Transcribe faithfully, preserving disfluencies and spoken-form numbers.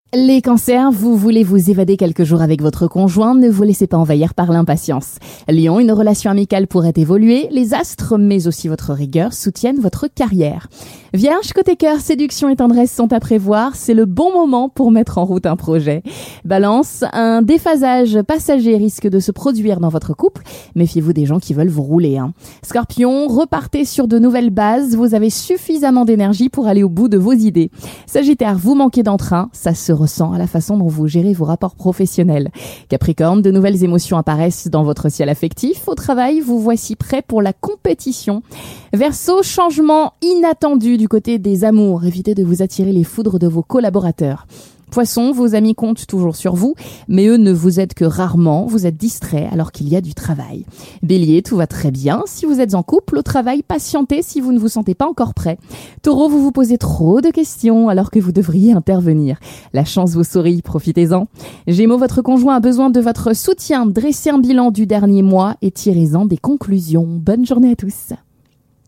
Les cancers, vous voulez vous évader quelques jours avec votre conjoint, ne vous laissez pas envahir par l'impatience. Lion, une relation amicale pourrait évoluer, les astres, mais aussi votre rigueur, soutiennent votre carrière. Vierge, côté cœur, séduction et tendresse sont à prévoir, c'est le bon moment pour mettre en route un projet. Balance, un déphasage passager risque de se produire dans votre couple, méfiez-vous des gens qui veulent vous rouler. Hein. Scorpion, repartez sur de nouvelles bases, vous avez suffisamment d'énergie pour aller au bout de vos idées. Sagittaire, vous manquez d'entrain, ça se ressent à la façon dont vous gérez vos rapports professionnels. Capricorne, de nouvelles émotions apparaissent dans votre ciel affectif. Au travail, vous voici prêt pour la compétition. Verseau, changement inattendu du côté des amours. Évitez de vous attirer les foudres de vos collaborateurs. Poisson, vos amis comptent toujours sur vous, mais eux ne vous aident que rarement, vous êtes distrait alors qu'il y a du travail. Bélier, tout va très bien. Si vous êtes en couple, au travail, patientez si vous ne vous sentez pas encore prêt. Taureau, vous vous posez trop de questions alors que vous devriez intervenir. La chance vous sourit, profitez-en. Gémeaux, votre conjoint a besoin de votre soutien. Dressez un bilan du dernier mois et tirez-en des conclusions. Bonne journée à tous.